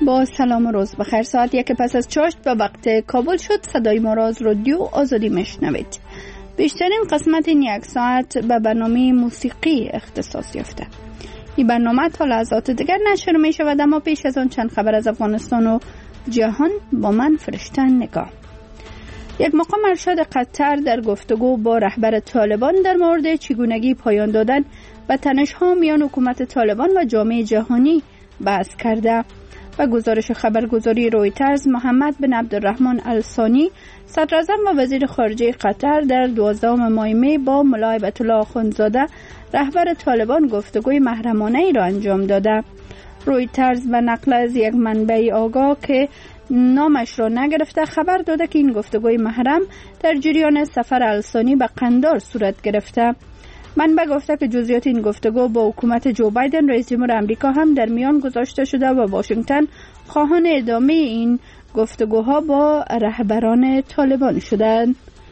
با سلام و روز بخیر. ساعت 1 پس از چاشت به وقت کابل شد. صدای ما را از رادیو آزادی میشنوید. بیشترین قسمت این یک ساعت به برنامه موسیقی اختصاص یافته. این برنامه تا لحظات دیگر نشر می شود، اما پیش از آن چند خبر از افغانستان و جهان با من فرشته نگاه. یک مقام ارشد قطر در گفتگو با رهبر طالبان در مورد چگونگی پایان دادن و تنش‌ها میان حکومت طالبان و جامعه جهانی بحث کرده. و گزارش خبرگزاری رویترز، محمد بن عبدالرحمن الثانی، صدراعظم و وزیر خارجه قطر در 12 ماه می با ملا هیبت الله آخوندزاده رهبر طالبان گفتگوی محرمانه ای را انجام داده. رویترز به نقل از یک منبع آگاه که نامش را نگرفته خبر داده که این گفتگوی محرم در جریان سفر الثانی به قندار صورت گرفته. منبع گفته که جزئیات این گفتگو با حکومت جو بایدن رئیس جمهور آمریکا هم در میان گذاشته شده و واشنگتن خواهان ادامه این گفتگوها با رهبران طالبان شدند.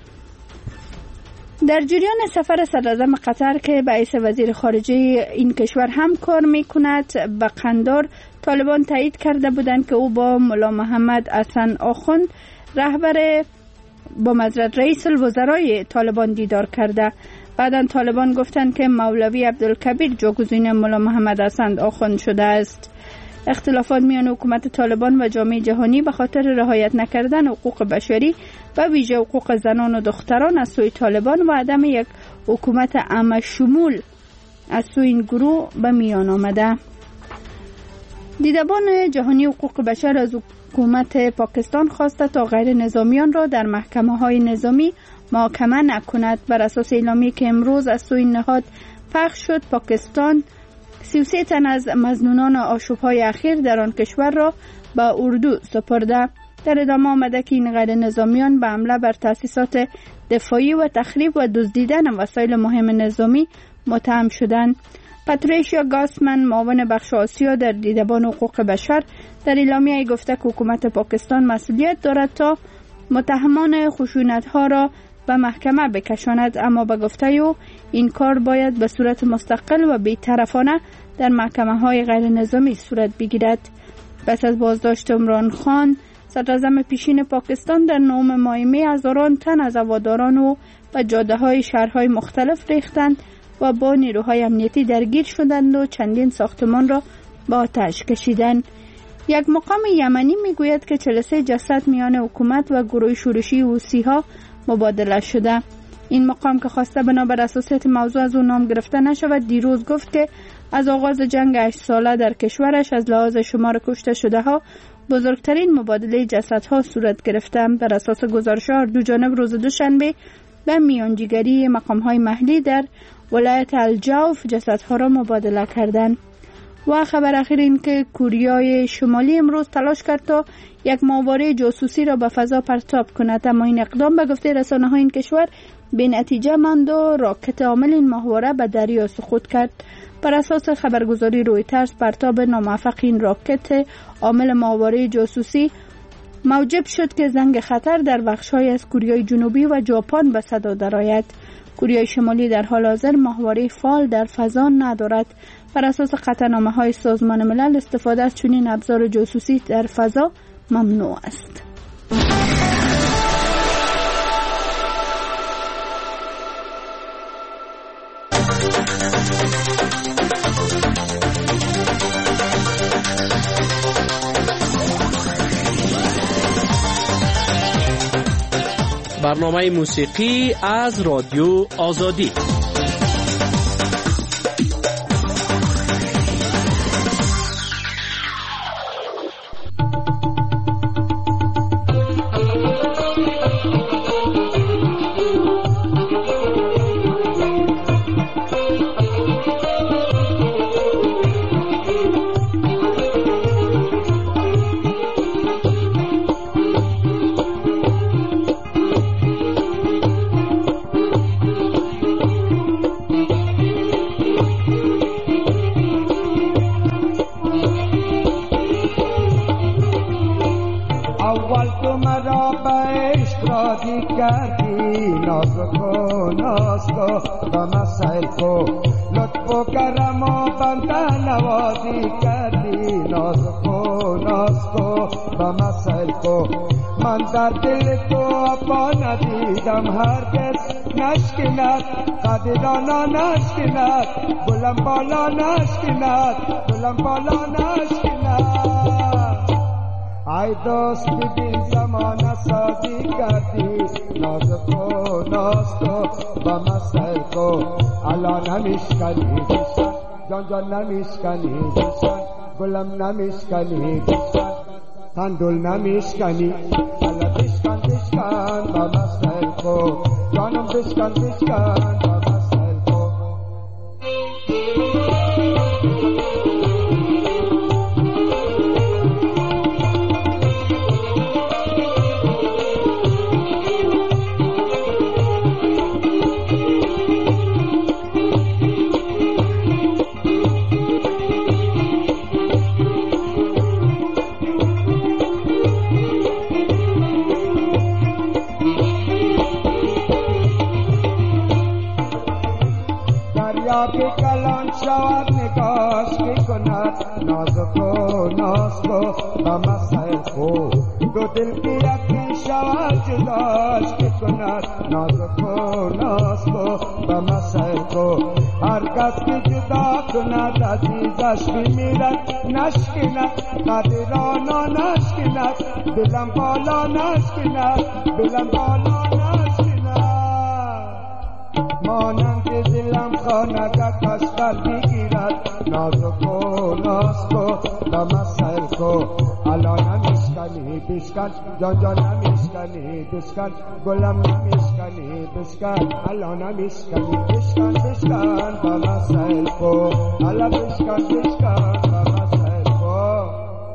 در جریان سفر صدراعظم قطر که به حیث وزیر خارجه این کشور هم کار میکند به قندار، طالبان تایید کرده بودند که او با ملا محمد حسن آخوند رئیس الوزرای طالبان دیدار کرده. بعداً طالبان گفتند که مولوی عبدالکبیر جاگزین ملا محمد حسن آخوند شده است. اختلافات میان حکومت طالبان و جامعه جهانی به خاطر رعایت نکردن حقوق بشری و ویژه حقوق زنان و دختران از سوی طالبان و عدم یک حکومت عام شمول از سوی این گروه به میان آمده. دیدبان جهانی حقوق بشر از حکومت پاکستان خواسته تا غیر نظامیان را در محکمه‌های نظامی محاکمه نکند. بر اساس اعلامیه‌ای که امروز از سوی نهاد پخش شد، پاکستان 33 تن از مظنونان آشوب‌های اخیر در آن کشور را به اردو سپرده. در ادامه آمده که این غیر نظامیان به حمله بر تأسیسات دفاعی و تخریب و دزدیدن وسایل مهم نظامی متهم شدند. پاتریشیا گاسمن، معاون بخش آسیا در دیدبان حقوق بشر، در اعلامیه گفته که حکومت پاکستان مسئولیت دارد تا متهمان خشونت‌ها را به محکمه بکشاند، اما به گفته او این کار باید به صورت مستقل و بی‌طرفانه در محکمه‌های غیر نظامی صورت بگیرد. پس از بازداشت عمران خان، صدراعظم پیشین پاکستان، در 9 ماه می هزاران تن از هواداران او به جاده‌های شهرهای مختلف ریختند و با نیروهای امنیتی درگیر شدند و چندین ساختمان را با آتش کشیدند. یک مقام یمنی میگوید که 43 جسد میان حکومت و گروه شورشی حوثی‌ها مبادله شده. این مقام که خواسته بنابر اساسیت موضوع از او نام گرفته نشود، دیروز گفت که از آغاز جنگ 8 ساله در کشورش از لحاظ شمار کشته شده ها بزرگترین مبادله جسدها صورت گرفته. بر اساس گزارش‌ها دو جانب روز دوشنبه به میانجیگری مقام‌های محلی در ولایت الجوف جسدها را مبادله کردند. و خبر اخیر این که کوریای شمالی امروز تلاش کرد تا یک ماهواره جاسوسی را به فضا پرتاب کند، اما این اقدام به گفته رسانه‌های این کشور به نتیجه ماند و راکت عامل این ماهواره به دریا سقوط کرد. بر اساس خبرگزاری رویترز، پرتاب ناموفق این راکت عامل ماهواره جاسوسی موجب شد که زنگ خطر در بخش‌های از کوریای جنوبی و ژاپن به صدا درآید. کوریای شمالی در حال حاضر ماهواره فعال در فضا ندارد. بر اساس قطعنامه‌های سازمان ملل استفاده از چنین ابزار جاسوسی در فضا ممنوع است. برنامه موسیقی از رادیو آزادی. کردی نازک و نازکو و مسائل کو لطف و کرم و بنده نوازی کردی نازک و نازکو و مسائل کو. من در دل تو پا ندیدم هرگز نشکند، قدرانا نشکند، بلند بالا نشکند، بلند بالا نشکند. ای دوست ببین زمان سازی کردی، نازک و ناز تو و مسائل کو. الان نمیشکنی دیشن، جان جان نمیشکنی دیشن، گلم نمیشکنی دیشن، تندول نمیشکنی. حالا بشکن بشکن و مسائل کو، جانم بشکن بشکن و مسائل کو. که کلان شود نگاش که کند، نازک و ناز کو و مسائل کو. دو دل که یکی شود جداش که کند، نازک و ناز کو و مسائل کو. هر کس که جدا کند عزیزش بمیرد نشکند، قدرانا نشکند، دلم بالا نشکند، دلم بالا نشکند. مانند دلم خانگه کشتر بگیرد، نازک و ناز کو و مسائل کو. الان نمیشکنی بشکن، جان جان نمیشکنی بشکن، گلم نمیشکنی بشکن. الان نمیشکنی بشکن بشکن و مسائل کو. الان بشکن بشکن و مسائل کو.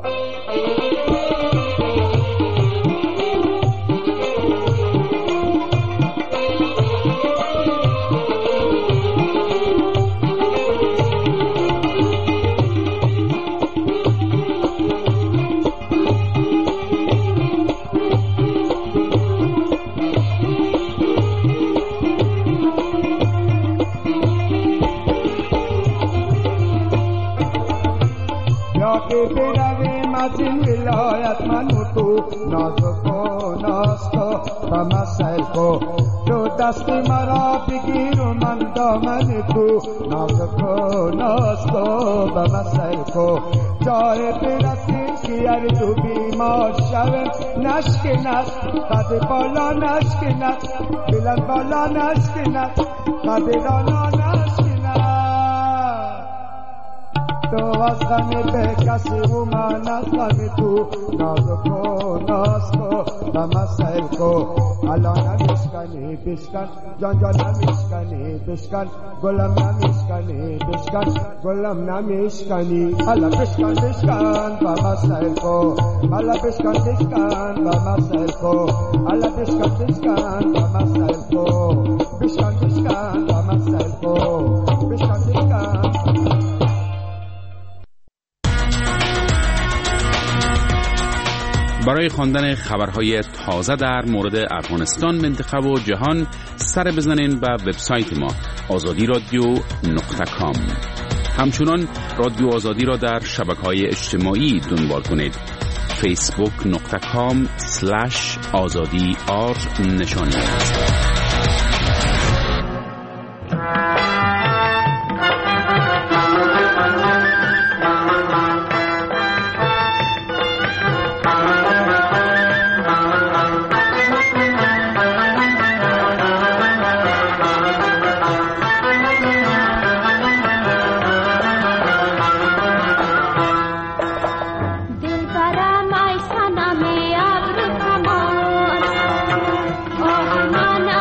برویم از این ولایت من و تو، نازک و ناز تو و مسائل کو. تو دست مرا بگیر و من دامن تو، نازک و ناز تو و مسائل کو. جای برسیم که هر دو بیمار شویم نشکند، قد بالا نشکند، بلند بالا نشکند، قدرانا نشکند. تو از غم به کسی و من از غم تو، نازک و ناز کو و مسائل کو. الان نمیشکنی بشکن، جان جان نمیشکنی بشکن، گلم نمیشکنی بشکن، گلم نمیشکنی. حالا بشکن بشکن و مسائل کو. حالا بشکن بشکن و مسائل کو. حالا بشکن بشکن و مسائل کو. بشکن بشکن و مسائل کو. بشکن بشکن. برای خواندن خبرهای تازه در مورد افغانستان، منطقه و جهان سر بزنین به وبسایت ما azadiradio.com. همچنان رادیو آزادی را در شبکه‌های اجتماعی دنبال کنید. facebook.com/azadi_r نشانی. من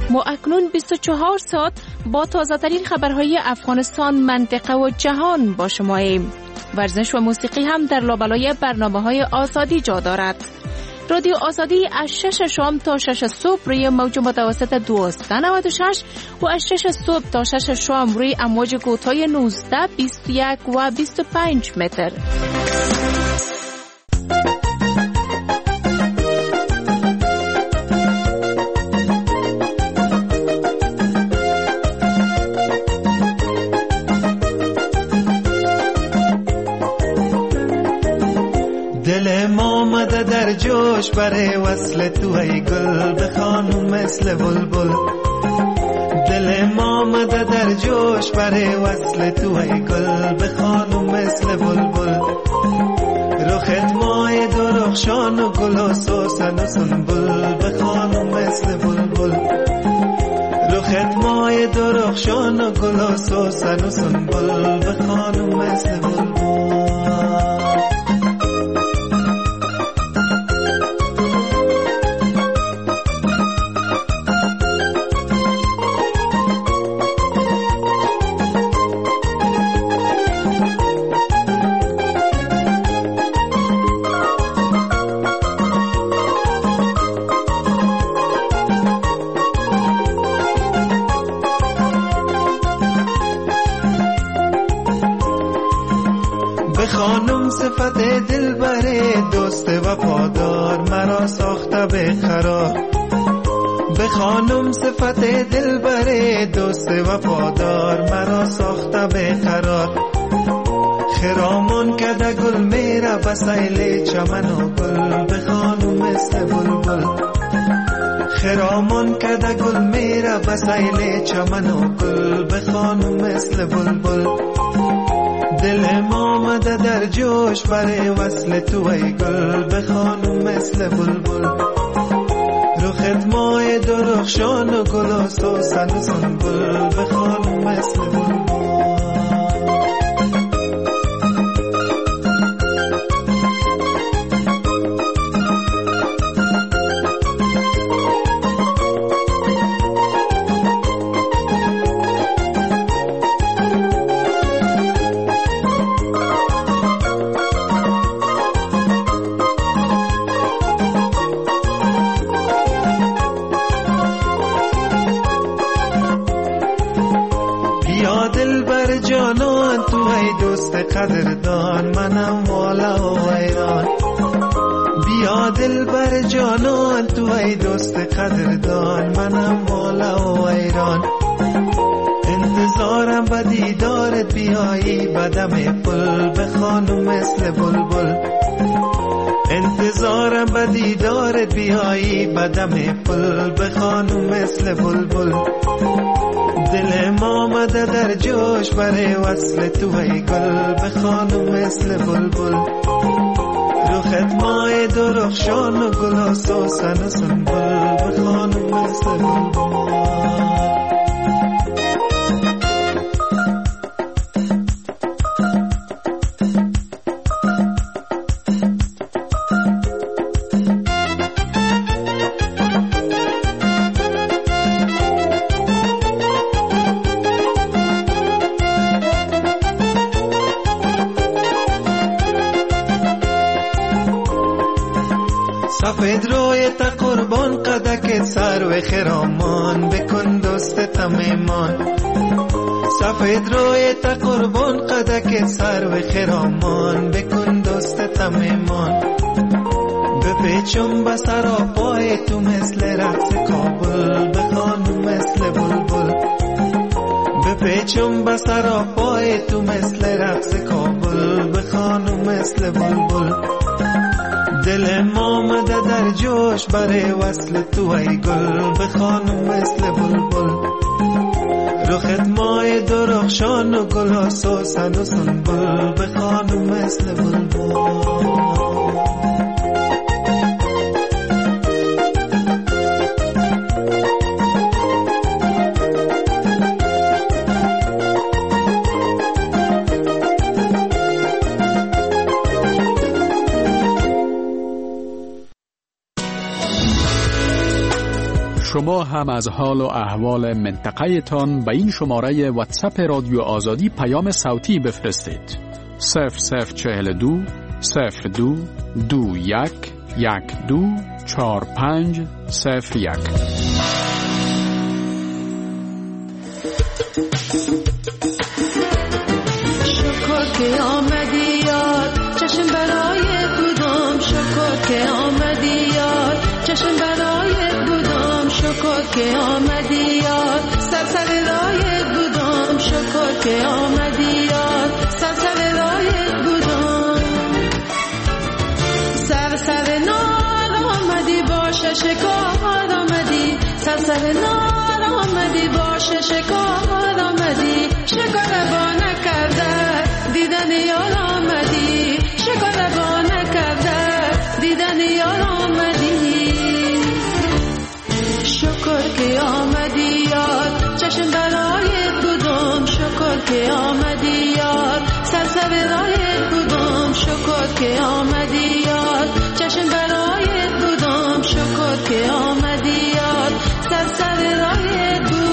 ما اکنون 24 ساعت با تازه ترین خبرهای افغانستان، منطقه و جهان با شماییم. ورزش و موسیقی هم در لابلای برنامه‌های آزادی جا دارد. رادیو آزادی از 6 شام تا 6 صبح روی موج متوسط 1296 و از 6 صبح تا 6 شام روی امواج کوتاه 19، 21 و 25 متر. در جوش برای وصل تو ای گل بخوانم مثل بلبل. دل ما آمده در جوش برای وصل تو ای گل بخوانم مثل بلبل. رخت ماه درخشان و گل و سوسن و سنبل بخوانم مثل بلبل. رخت ماه درخشان و گل و سوسن و سنبل بخوانم مثل بلبل. خانم صفت دلبر دوست وفادار مرا ساخته بقرار. به خانم صفت دلبر دوست وفادار مرا ساخته بقرار. خرامان کده گل میره بسیل چمن و گل به خانم مثل بلبل. خرامان کده گل میره بسیل چمن و گل به خانم مثل بلبل. دل ما آمده در جوش برای وصل تو ای گل بخوانم مثل بلبل. رخت ماه درخشان و گل و سوسن و سنبل بخوانم مثل بلبل. قدردان منم والا و ایران. بیا دل بر جانان تو ای دوست قدردان منم والا و ایران. انتظارم به دیدارت بیایی بدم پل بخوانم مثل بلبل. انتظارم به دیدارت بیایی بدم پل بخوانم مثل بلبل. دل ما آمده در جوش برای وصل تو ای گل بخوانم مثل بلبل. رخت ماه درخشان و گل و سوسن و سنبل بخوانم مثل بلبل. سفید روی تا قربان قدک سر و خرامان بکن دوست تمیمان. سفید روی تا قربان قدک سر و خرامان بکن دوست تمیمان. بپیچم به سر و پای تو مثل رقص کابل بخوانم مثل بلبل. بپیچم به سر و پای تو مثل رقص کابل بخوانم مثل بلبل. دل ما آمده در جوش برای وصل تو ای گل بخوانم مثل بلبل. رخت ماه درخشان و گل و سوسن و سنبل بخوانم مثل بلبل. شما هم از حال و احوال منطقه تان به این شماره واتساپ رادیو آزادی پیام صوتی بفرستید. 0042 02 21 12 45 01. که آمدی یاد چشم برای بودم، شکر که آمدی یاد چشم برای بودم، شکر که آمدی یاد سرسر رای بودم، شکر که آمدی یاد سرسر رای بودم، سرسر نار آمدی باشه شکار آمدی، سرسر نار آمدی باشه شکار آمدی، شکر با نکرده دیدن یار آمدی، شکر با نکرده دیدن یار آمدی، شکر که آمدی یاد چشم برای بودم، شکر که آمدی یاد سرسر رای بودم، شکر که آمدی یاد چشم برای بودم، شکر که آمدی یاد سرسر رای بودم.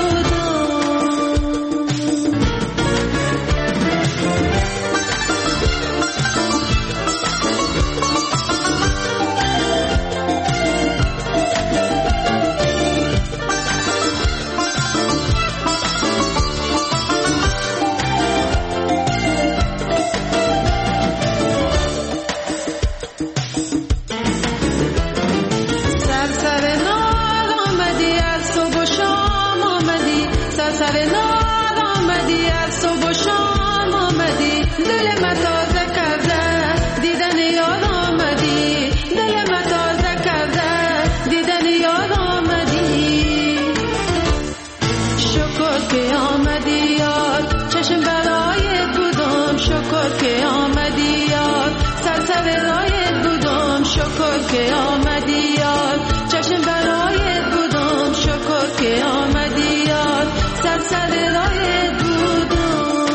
که آمدی یاد چشم برای بودم، شکر که آمدی یاد سرسر رای بودم.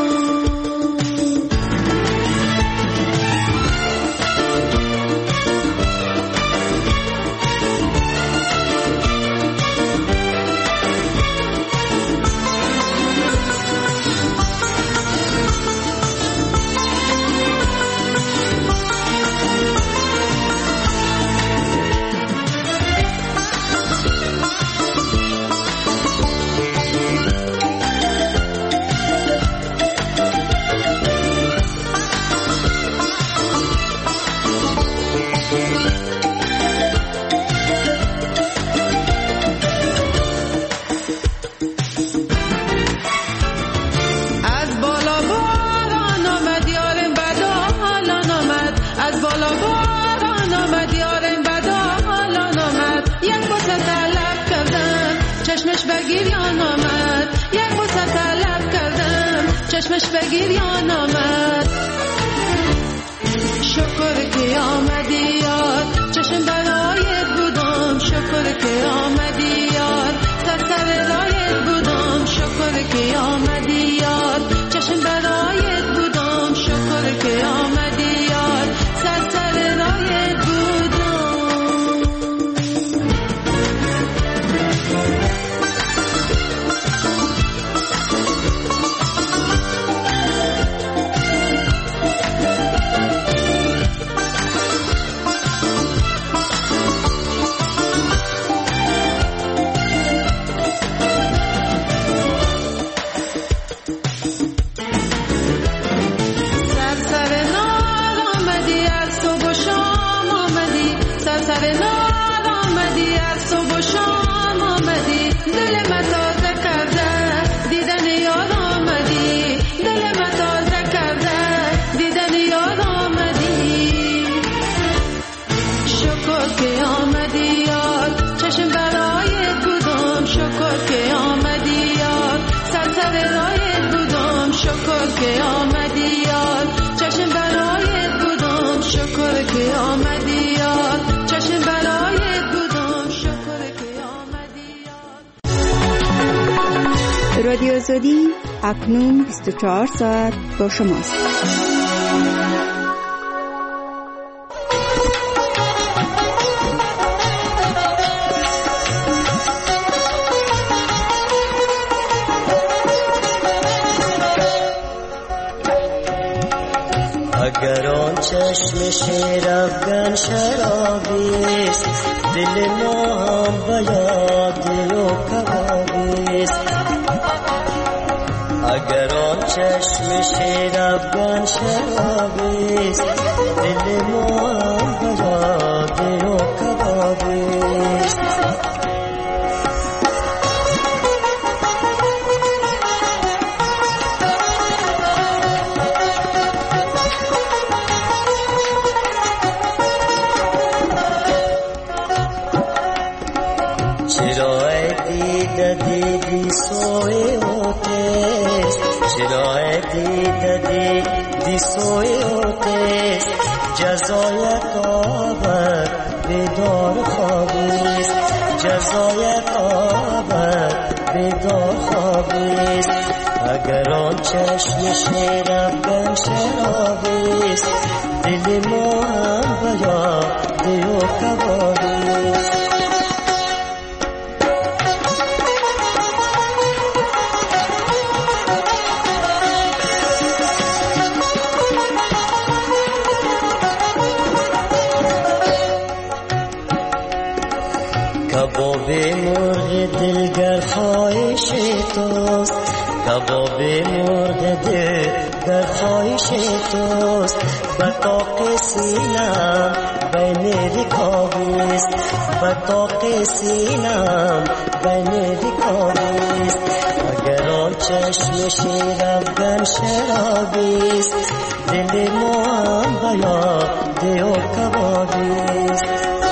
چشمش بگیر یا نامد، شکر که آمدی یاد چشم برای بودم، شکر که آمدی یاد سرسر رای بودم، شکر که آمدی یاد چشم برای بودم، شکر که آمدی یاد سرسر رای بودم. که آمدی یاد چشم برای بودم، شکر که آمدی یاد چشم برای بودم، شکر که آمدی یاد. رادیو آزادی اکنون 24 ساعت با شماست. چشم شیر افغان شرابیست، دل ما هم به یاد و کبابیست. اگر آن چشم شیر افغان شرابیست، دل ما هم به یاد و کبابیست. دیدی سوی اوتست، چرای دیدی سوی اوتست، جزای قابر بیدار خوابیست، جزای قابر بیدار خوابیست. اگر آن چشم شیر افغان شرابیست، دل ما هم به یاد و کبابیست. کباب مرغ دلگر خواهش توست، کباب مرغ دلگر خواهش توست. بطاق سینم بین رکابیست، بطاق سینم بین رکابیست. اگر آن چشم شیر افغان شرابیست، دل ما هم به یاد و کبابیست.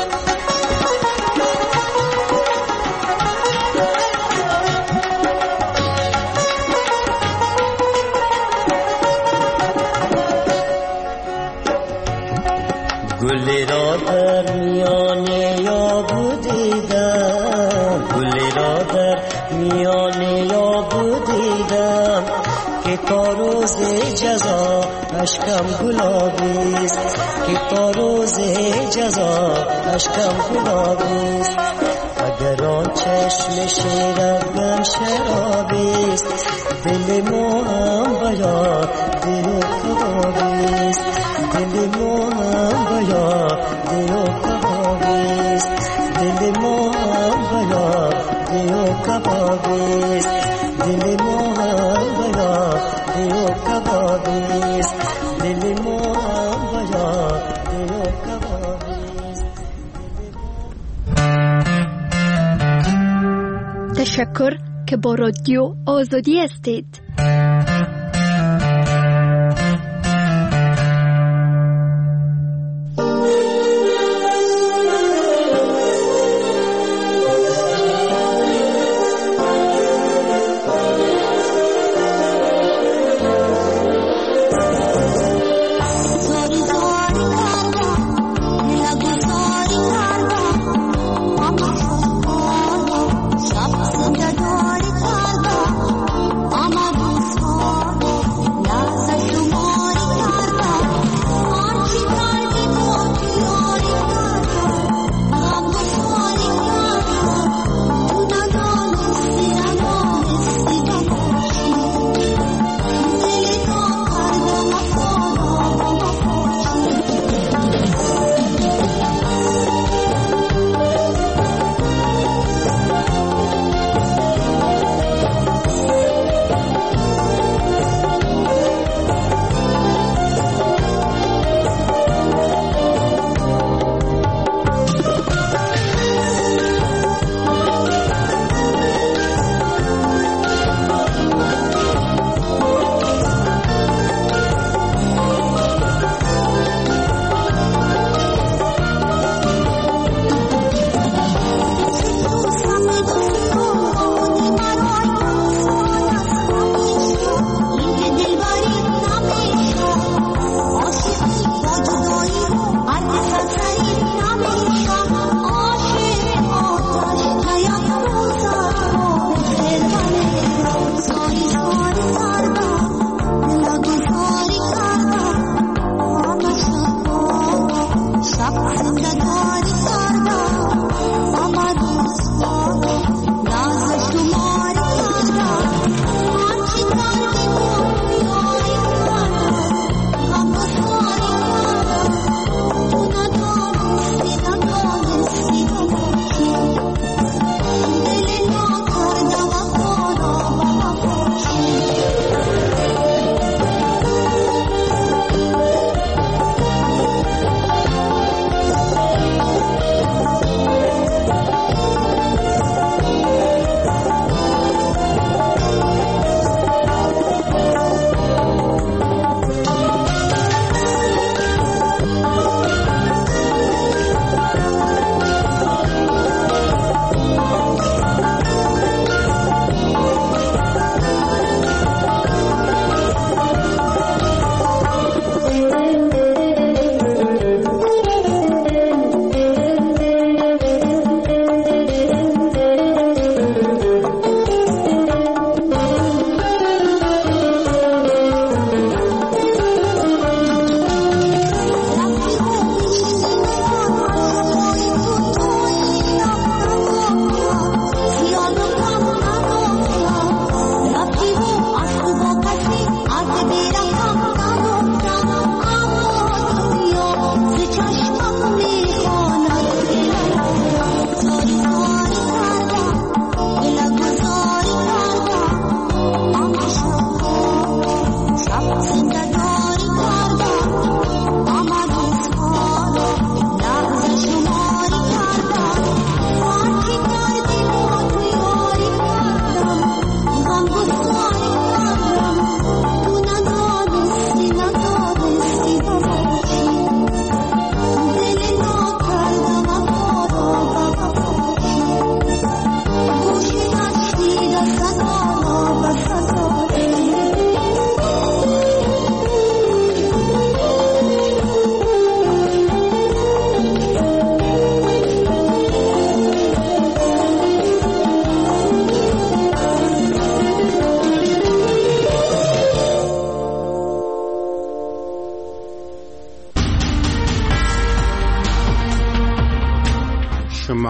گلی را در میان یابو دیدم، گلی را در میان یابو دیدم، که تا روز جزا اشکم گلابیست، که تا روز جزا اشکم گلابیست. اگر آن چشم شیر افغان شرابیست، دل ما هم به یاد و کبابیست، دل ما هم به یاد و کبابیست، دل ما هم به یاد و کبابیست، دل ما هم به یاد و کبابیست، دل ما هم به یاد و کبابیست. تشکر که با رادیو آزادی هستید. I'm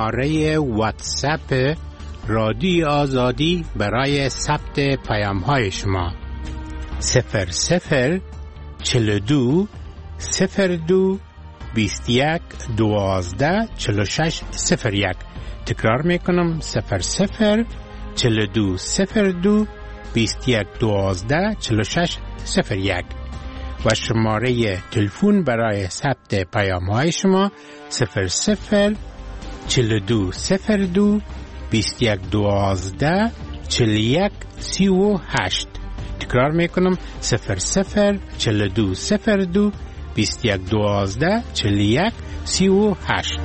شماره واتساپ رادیو آزادی برای ثبت پیام‌های شما 00 42 02 21 12 46 01. تکرار میکنم 00 42 02 21 12 46 01 و شماره تلفن برای ثبت پیام‌های شما 00 42 02 21 12 41 38. تکرار میکنم 00 42 02 21 12 41 38.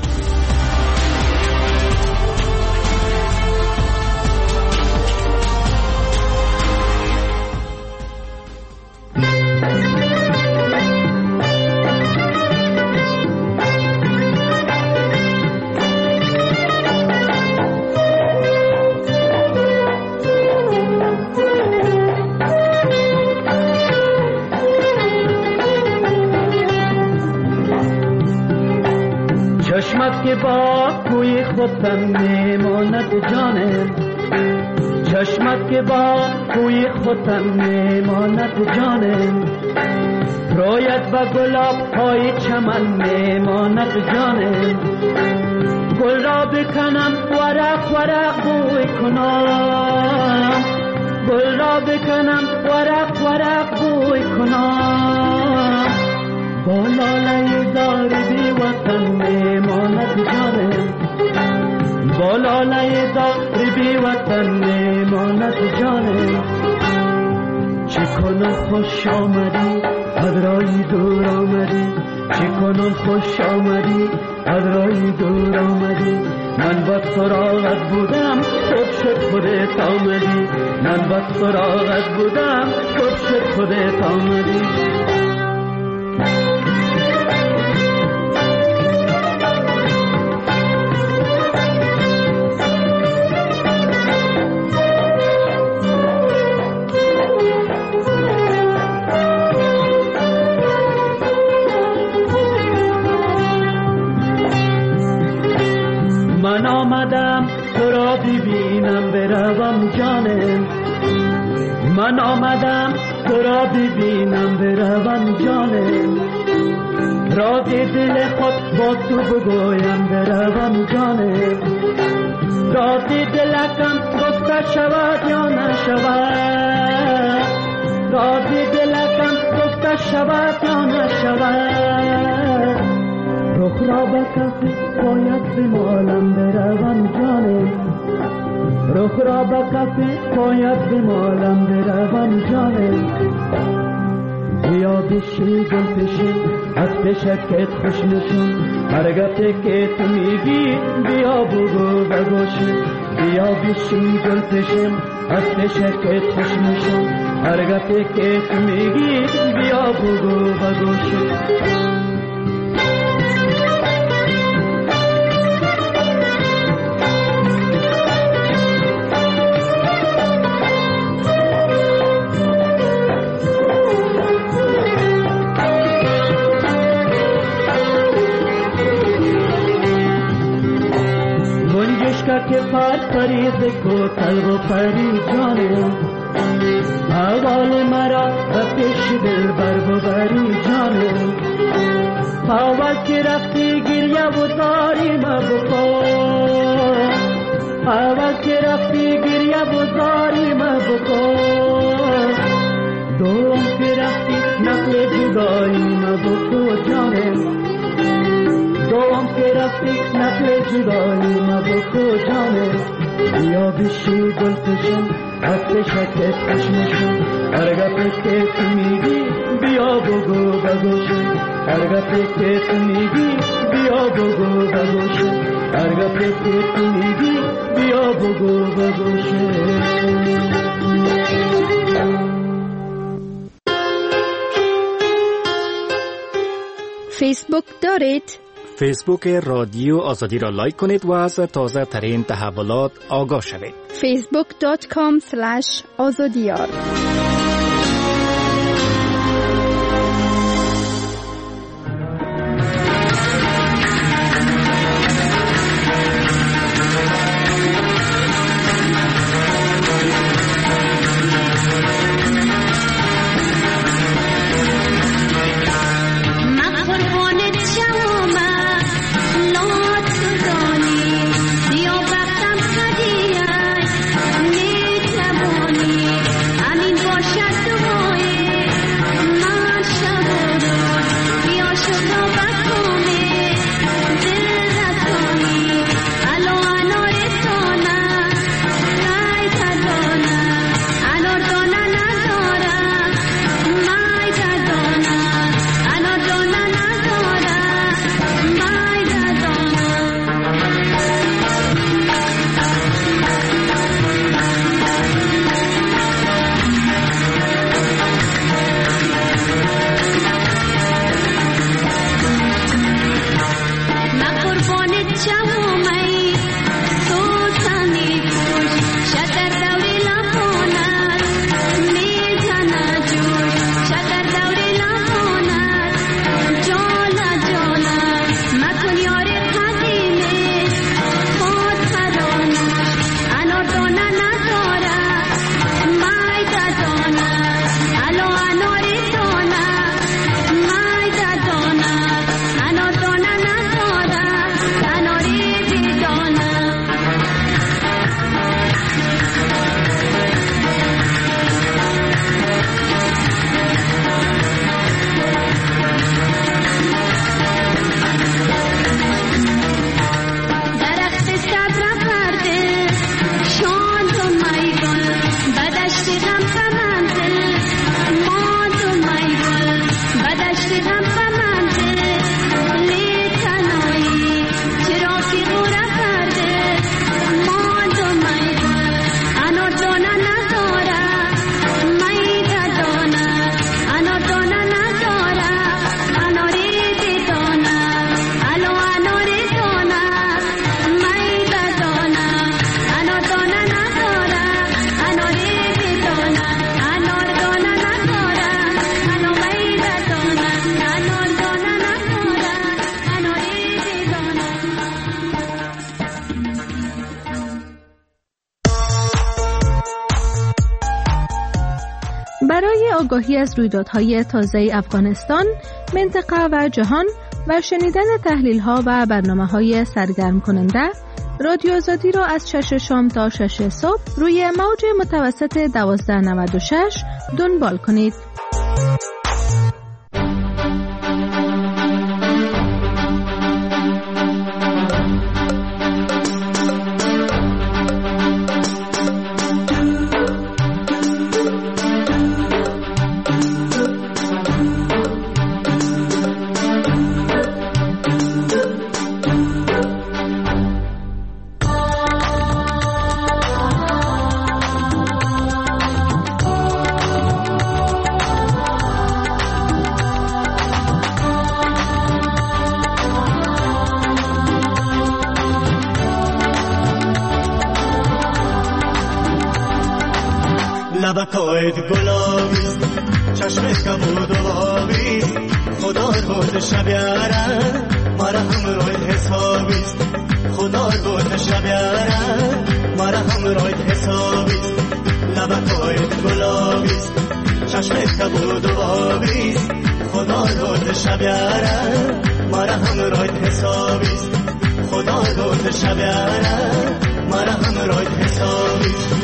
چشمت که با کوی خودم میماند جانم، چشمت که با کوی خودم میماند جانم، رویت با گلاب های چمن میماند جانم، گل را بکنم ورق ورق بوی کنم، گل را بکنم ورق ورق بوی کنم، با لاله زار بی وطن میماند جانم، با لاله زار بی وطن میماند جانم. چه کنم خوش آمدی از رای دور آمدی، چه کنم خوش آمدی از رای دور آمدی، من با سراغت بودم خوب شد خودت آمدی، من با سراغت بودم خوب شد خودت آمدی. من آمدم تو را ببینم بروم جانم، من آمدم تو را ببینم بروم جانم، راز دل خود با تو بگویم بروم جانم، راز دلکم گفته شود یا نشود، راز دلکم گفته شود یا نشود، رخ را به کف پایت بمالم بروم جانم، رخ را به کف پایت بمالم بروم جانم، بیا بشی گل پشی از پشکت خوش نشون، هر گفته که تو میگی بیا بگو بگوشی، بیا بشی گل پشی از پشکت خوش نشون، هر گفته که تو میگی بیا بگو بگوشی. که پر پریز کو طلب و پری جانم، احوال مرا به پیش دل بر ببری جانم، اول که رفتی گریه و زاری مبکن، اول که رفتی گریه و زاری مبکن، دوم که رفتی نقل جدایی مبکن جانم، دوم که رفتی نقل جدایی مبکن جانم، بیا بشی گل پشم از پشکت خوش نشون، هر گفته که تو میگی بیا بگو بگوشم، هر گفته که تو میگی بیا بگو بگوشم، هر گفته که تو میگی بیا بگو بگوشم. فیسبوک دارید؟ فیسبوک رادیو آزادی را لایک کنید و از تازه ترین تحولات آگاه شوید. facebook.com/azadiyar. برای آگاهی از رویدادهای تازه افغانستان، منطقه و جهان و شنیدن تحلیل‌ها و برنامه‌های سرگرم کننده، رادیو آزادی را از 6 شام تا 6 صبح روی موج متوسط 1296 دنبال کنید. لبکایت گلابیست، چشمت کبود و آبیست، خدا بود شبیاره مرا همراهت حسابیست، خدا بود شبیاره مرا همراهت حسابیست. لبکایت گلابیست، چشمت کبود و آبیست، خدا بود شبیاره مرا همراهت حسابیست، خدا بود شبیاره مرا همراهت حسابیست.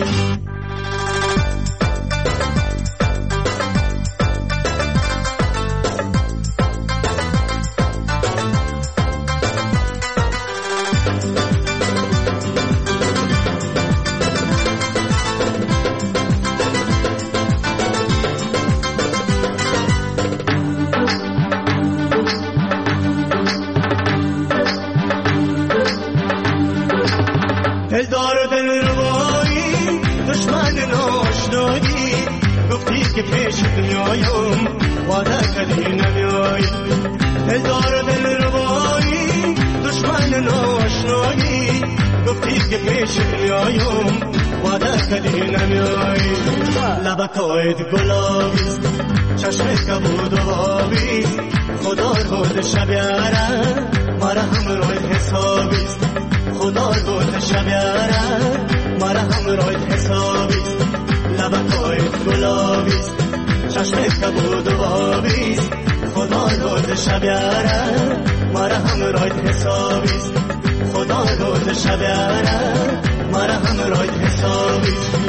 دلدار و دلربایی دشمن ناشنایی، گفتی که پیش میایم وعده کردی نمیایی. دلدار و دلربایی دشمن ناشنایی، گفتی که پیش میایم وعده کردی نمیایی. لبکایت گلابیست، چشمت کبود و آبیست، خدا بود شبیاره مرا همراهت حسابیست، خدا بود شبیاره مرا همراهت حسابیست. لبکایت گلابیست، چشمت کبود و آبیست، خدا بود شبیاره مرا همراهت حسابیست، خدا بود شبیاره مرا همراهت حسابیست.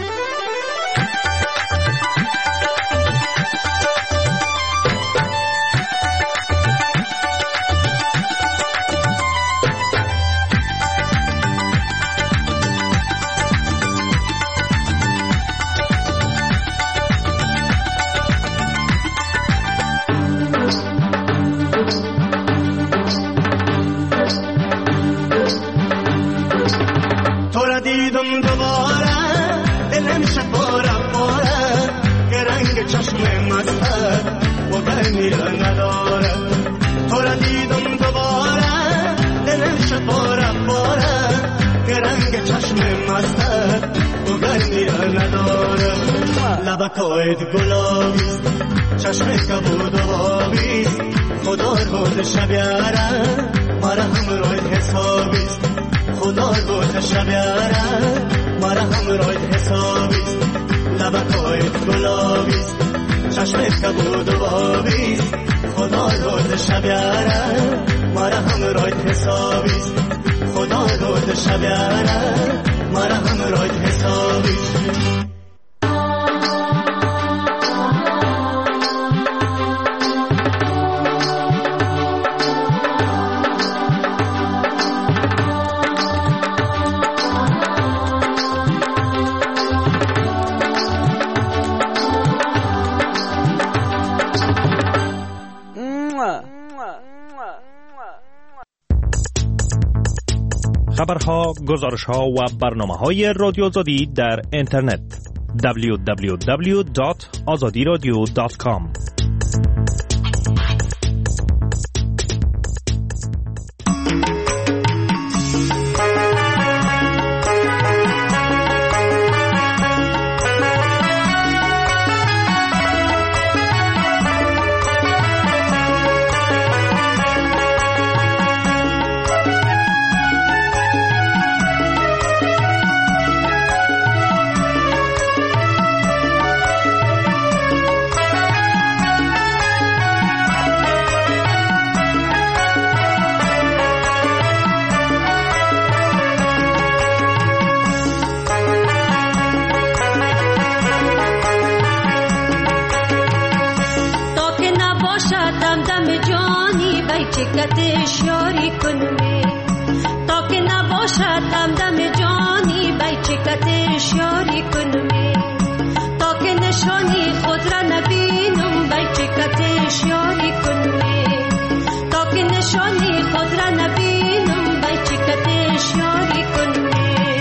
دیدم دوباره دلم شپاره پاره که رنگ چشم مسته و گرمی را نداره. تو را دیدم دوباره دلم شپاره پاره که رنگ چشم مسته و گرمی را نداره. لبکایت گلابیست، چشمت کبود و آبیست، خدا بود شبیاره مرا همراهت حسابیست، خدا بود شبیاره مرا همراهت حسابیست. لبکایت گلابیست، چشمت کبود و آبیست، خدا بود شبیاره مرا همراهت حسابیست، خدا بود شبیاره مرا همراهت حسابیست. خبرها، گزارش‌ها و برنامه‌های رادیو آزادی در اینترنت www.azadiradio.com. چکتش یاری کنمی تا که نباشد دم جانی بی چکتش یاری کنمی تا که نشانی خود را نبینم بی چکتش یاری کنمی تا که نشانی خود را نبینم بی چکتش یاری کنمی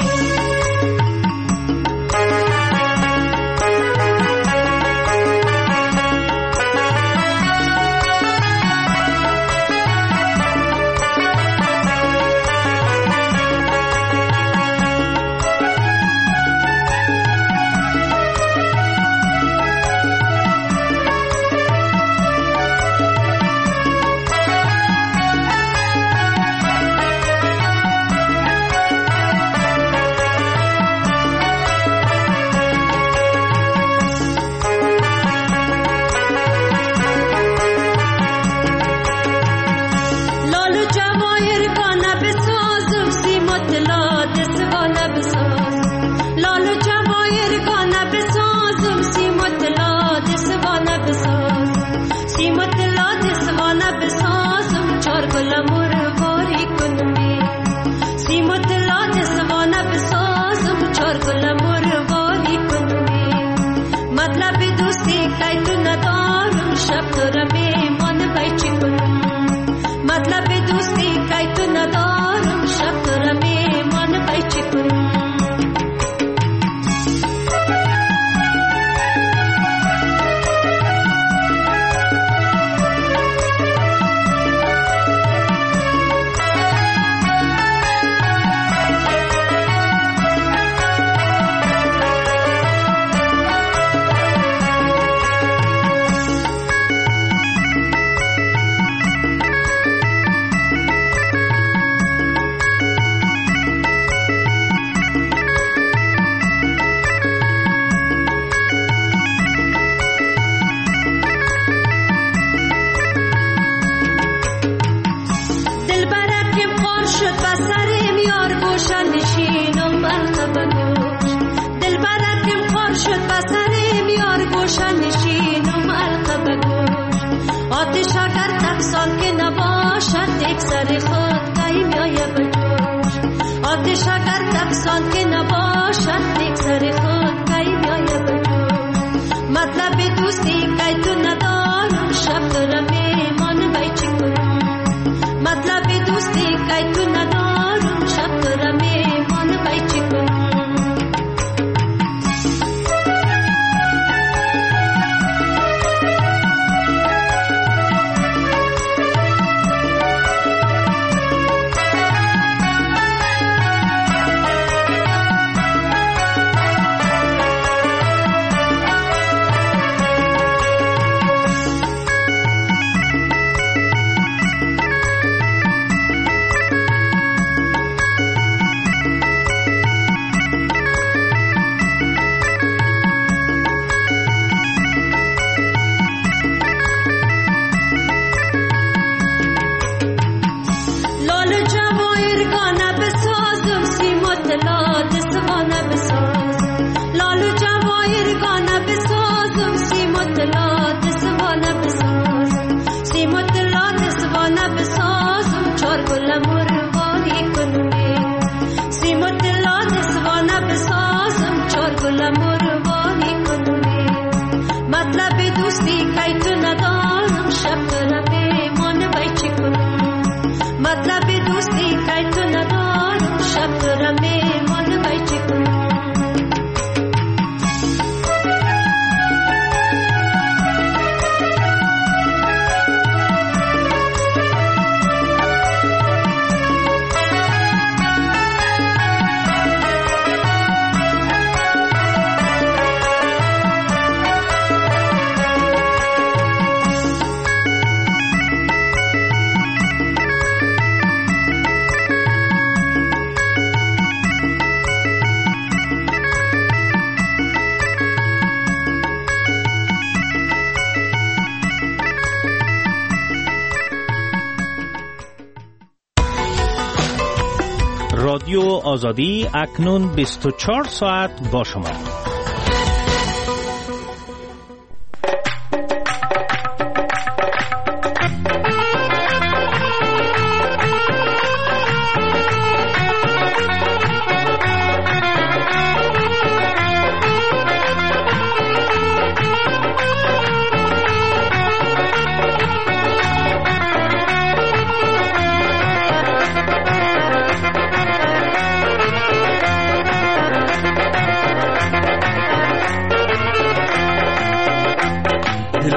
رادیو آزادی اکنون 24 ساعت با شما.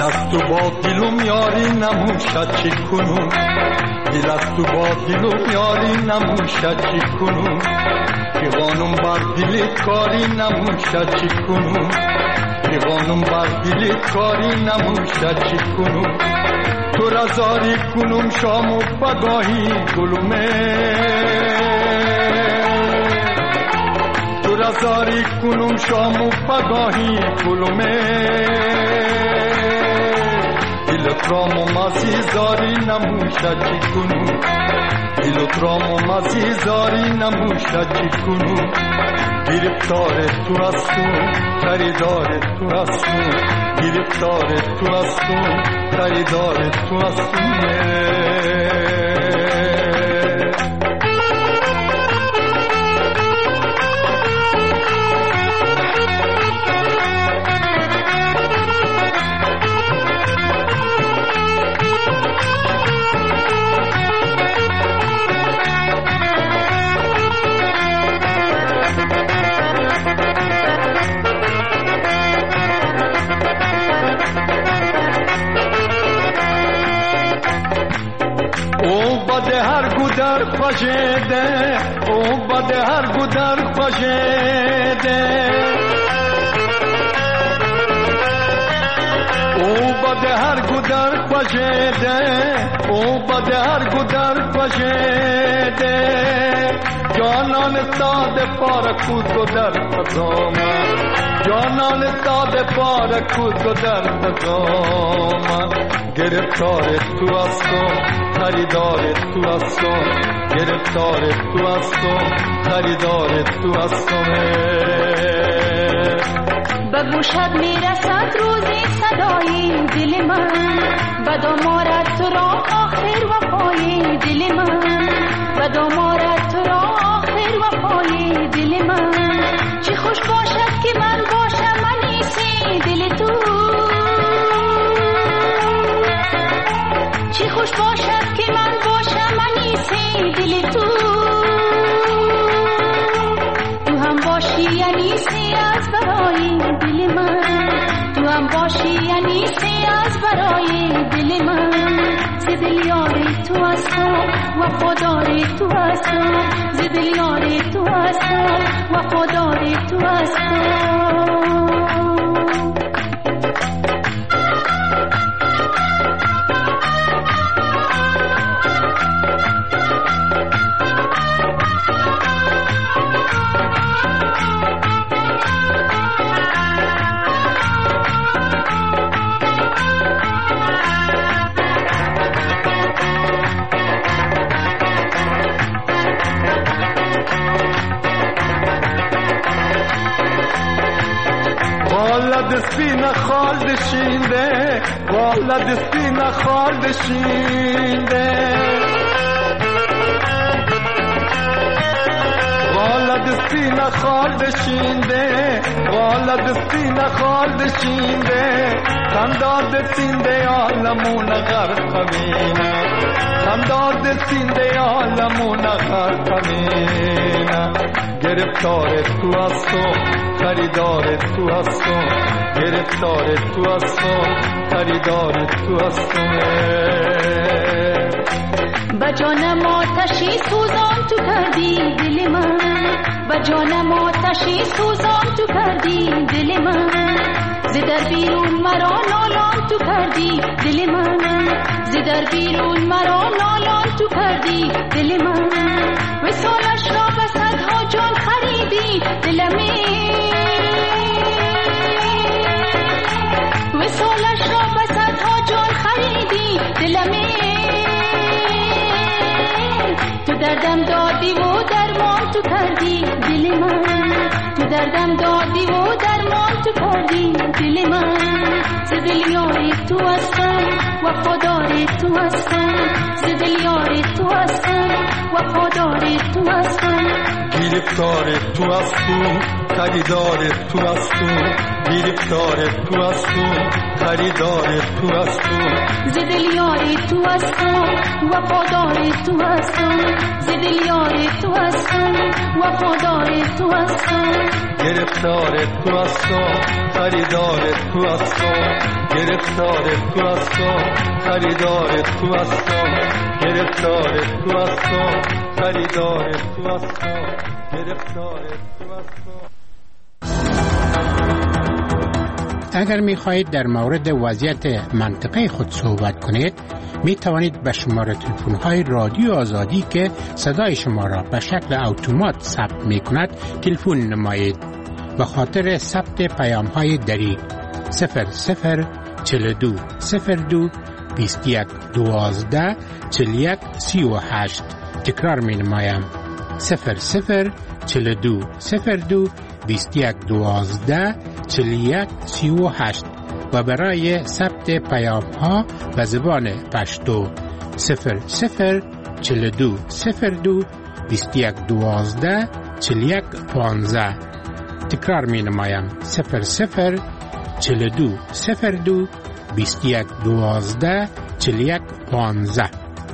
از تو با دلم یاری نموشد چی کنم، دل از تو با دلم یاری نموشد چی کنم، پیغانم بر دل کاری نموشد چی کنم، پیغانم بر دل کاری نموشد چی کنم، تو را زاری کنم شام و پگاهی گلومه، تو را زاری کنم شام و پگاهی گلومه، دلت را ممازی زاری نموشد چی کنم، دلت را ممازی زاری نموشد چی کنم، گرفتار تو هستم خریدار تو هستم، گرفتار تو هستم خریدار تو هستم. خوشیده او بده هر گودر خوشیده، او بده هر گودر خوشیده، او بده هر گودر خوشیده، جانان ساده پار کود در خزام، جانان ساده پار کود در خزام، گرفتار تو هستم خریدار تو هستم، گرفتار تو هستم خریدار تو هستم. به گوشت میرسد روزی صدای دل من، به دامارت تو را آخر وفای دل من، به دامارت تو را آخر وفای دل من، چه خوش باشد که من باشم انیسی دل تو، چه خوش باشد که من باشم انیسی دل تو، تو هم باشی انیسی از برای دل من، تو هم باشی انیسی از برای دل من، ز دل یار تو هستم وفادار تو هستم، ز دل یار تو هستم وفادار تو هستم. دستین خالد شینده، والا دستین خالد شینده، والا دستین خالد شینده، والا دستین خالد شینده، خنداد سینده عالمون غرق مینه، خنداد سینده عالمون غرق مینه، گرفتار تو هستم خریدار تو هستم، گرفتار تو هستم خریدار تو هستم. به جانم آتشی سوزان تو کردی دل من، به جانم آتشی سوزان تو کردی دل من، ز در بیرون مرا نالان تو کردی دل من، ز در بیرون مرا نالان تو کردی دل من، وصالش را به صدها جان خریدی دلمی، وصالش را به صدها جان خریدی دلمی، تو دردم دادی و درمان تو کردی دل من، تو دردم دادی و درمان تو کردی دل من، ز دل یار تو هستم وفادار تو هستم، ز دل یار تو هستم وفادار تو هستم، گرفتار تو هستم خریدار تو هستم، گرفتار تو هستم خریدار تو هستم، ز دل یار تو هستم وفادار تو هستم، ز دل یار تو هستم وفادار تو هستم، گرفتار گرفتار تو هستم خریدار تو هستم گرفتار تو هستم خریدار تو هستم گرفتار تو هستم خریدار تو هستم گرفتار تو هستم. اگر می خواهید در مورد وضعیت منطقه خود صحبت کنید می توانید به شماره تلفن های رادیو آزادی که صدای شما را به شکل اتومات ثبت می کند تلفن نمایید. به خاطر ثبت پیام های دری 0042 02 21 12 41 38. تکرار می نمایم 0042 02 21 12 41 38 و برای ثبت پیام ها به زبان پشتو 0042 02 21 12 41 15. تکرار می نمایم 0042 02 21 12 41 15.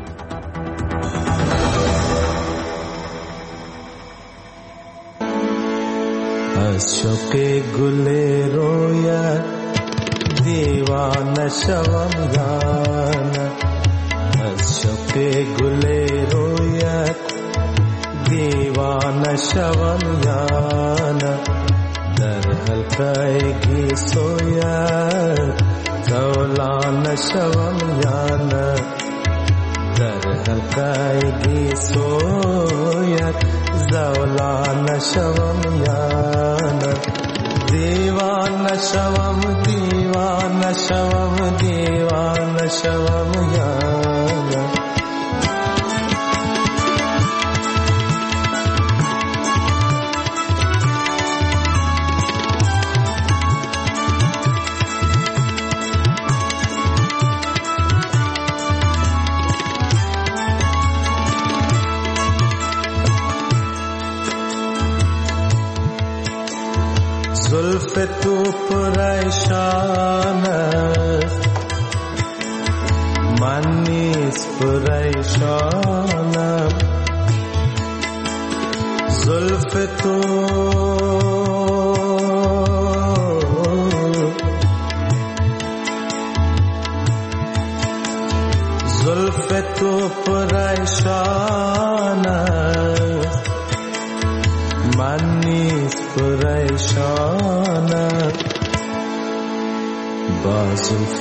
از شوق گل رویت دیوانه شوم یانه از شوق گل رویت دیوانه شوم یانه در حلقه گیسویت زولانه شوم یانه در حلقه گیسویت زولانه شوم یانه دیوانه شوم دیوانه شوم دیوانه شوم یانه زلف تو پریشان است من نیز پریشانم زلف تو پریشان است من نیز پریشانم با زلف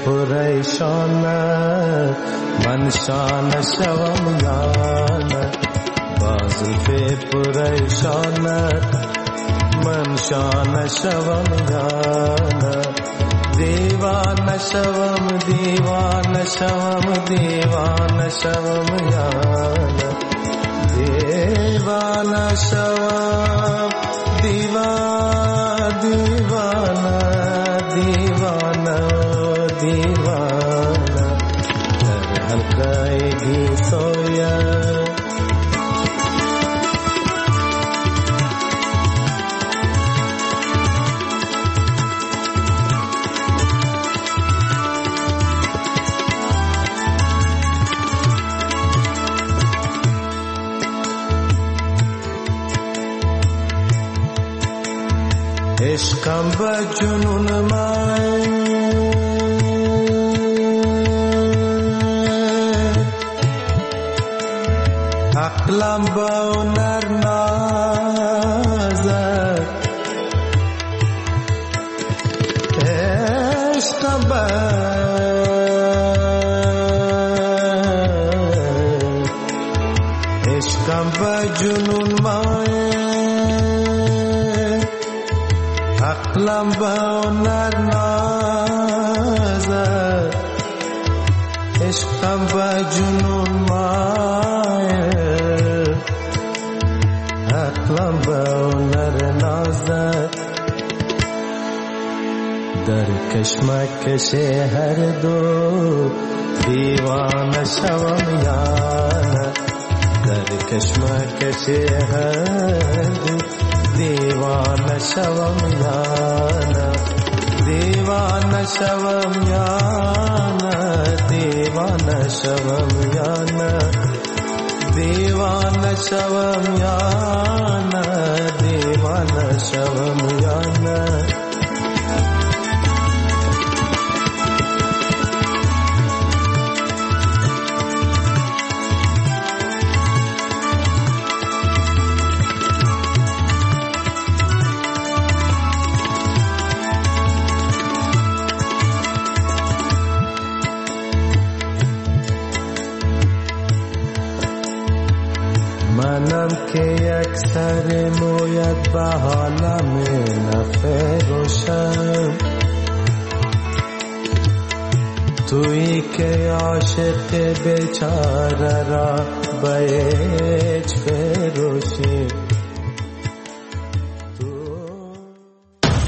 پریشانم من شان شوم یانه با زلف پریشانم من شان شوم یانه دیوانه شوم دیوانه شوم دیوانه شوم یانه دیوانه شوم دیوانه دیوانه دیوانه در حلقه گیسویت عشقم به جنون من عقلم به هنر نازد عشقم به جنون من عقلم به هنر نازد عشقم به جنون مایل عقلم به هنر نازد در کشمکش هر دو دیوانه شوم یانه در کشمکش هر دو دیوانه شوم یانه دیوانه شوم یانه دیوانه شوم یانه دیوانه شوم یانه دیوانه شوم یا نه. منم که یک سر مویت به حالم نفروشم، تویی که عاشق بیچاره را به هیچ فروشی.